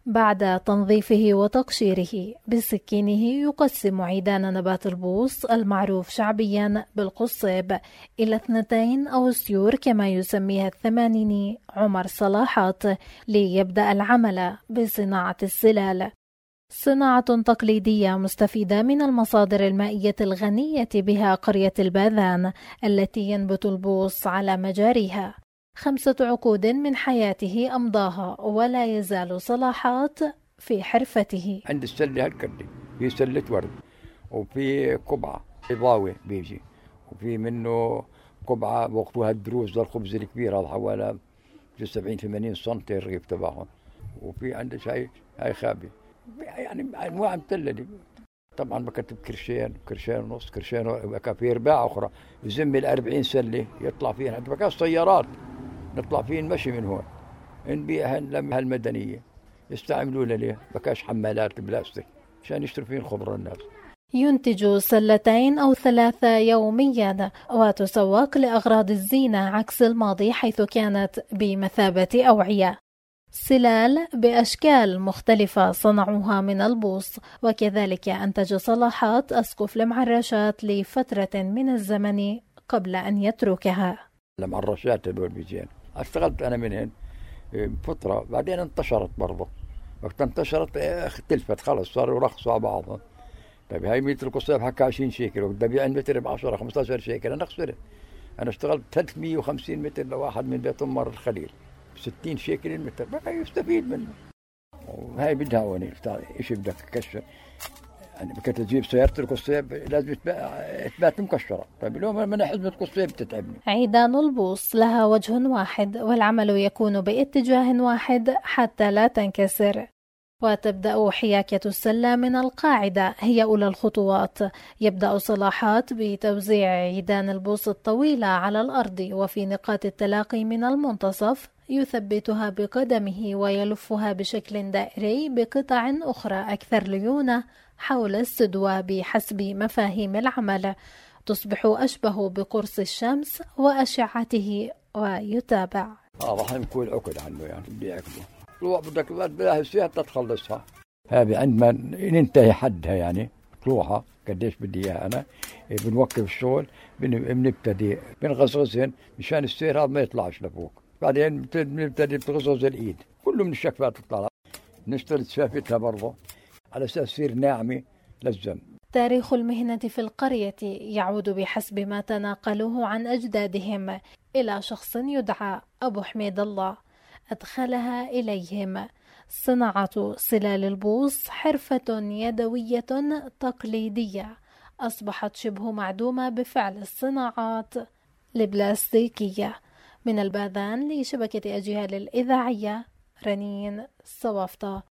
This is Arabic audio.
بعد تنظيفه وتقشيره بسكينه يقسم عيدان نبات البوص المعروف شعبيا بالقصيب إلى 2 أوسيور كما يسميها الثمانيني عمر صلاحات ليبدأ العمل بصناعة السلال، صناعة تقليدية مستفيدة من المصادر المائية الغنية بها قرية الباذان التي ينبت البوص على مجاريها. 5 عقود من حياته أمضاها ولا يزال صلاحات في حرفته. عند السلة هالكردي في سلة ورد، وفي قبعة بيضاوي بيجي، وفي منه قبعة وقتها الدروس للخبز الكبير هذا حوالي 70-80 سنتي الرغيف تبعهم، وفي عندك هاي خابي، يعني أنواع مثلة. طبعا بكتب كرشين ونص، كرشين وفي رباع أخرى يزم 40 سلة يطلع فيها، بكاش سيارات نطلع فيه المشي من هون نبيعها هالمدنية يستعملوا ليه، بكاش حمالات بلاستيك عشان يشتروا فيه الخضرة الناس. ينتج 2 أو 3 يوميا وتسوق لأغراض الزينة عكس الماضي حيث كانت بمثابة أوعية. سلال بأشكال مختلفة صنعوها من البوص، وكذلك أنتج صلاحات أسقف المعرشات لفترة من الزمن قبل أن يتركها. المعرشات هذول بيجين اشتغلت أنا منهن فترة، بعدين انتشرت برضه، وقت انتشرت اختلفت خلص صاروا يرخصوا على بعضهم. طيب هاي متر القصيب حكى 20 شيكل وبدي أبيع المتر ب 10-15 شيكل، أنا خسرت. أنا اشتغلت 350 متر لواحد من بيت أمر الخليل، 60 شيكل المتر، بقى يستفيد منه. وهاي بدها هون إيش بدك تكشر، يعني بدك تجيب سيارة القصيب لازم تبات مكشرة. طيب اليوم من حزمة القصيب تتعبني. عيدان البوص لها وجه واحد والعمل يكون باتجاه واحد حتى لا تنكسر، وتبدأ حياكة السلة من القاعدة هي أولى الخطوات. يبدأ صلاحات بتوزيع عيدان البوص الطويلة على الأرض، وفي نقاط التلاقي من المنتصف يثبتها بقدمه ويلفها بشكل دائري بقطع أخرى أكثر ليونة حول السدوة بحسب مفاهيم العمل، تصبح أشبه بقرص الشمس وأشعته ويتابع. راح نكون عقد عنه، يعني بدي أكله طلوع بدك بلاها السيارة تخلصها. هذه عندما ننتهي حدها يعني طلوعها قديش بدي إياها أنا، بنوقف الشغل بنبتدي بنغزغزهن مشان السير هذا ما يطلعش لفوق. بعدين بنبتدي بتغزغز الإيد كله من الشكفات تطلع، نشتري شافتها برضه على أساس تصير ناعمة للزم. تاريخ المهنة في القرية يعود بحسب ما تناقلوه عن أجدادهم إلى شخص يدعى أبو حميد الله أدخلها إليهم. صناعة سلال البوص حرفة يدوية تقليدية أصبحت شبه معدومة بفعل الصناعات البلاستيكية. من الباذان لشبكة أجيال الإذاعية، رنين صوافطة.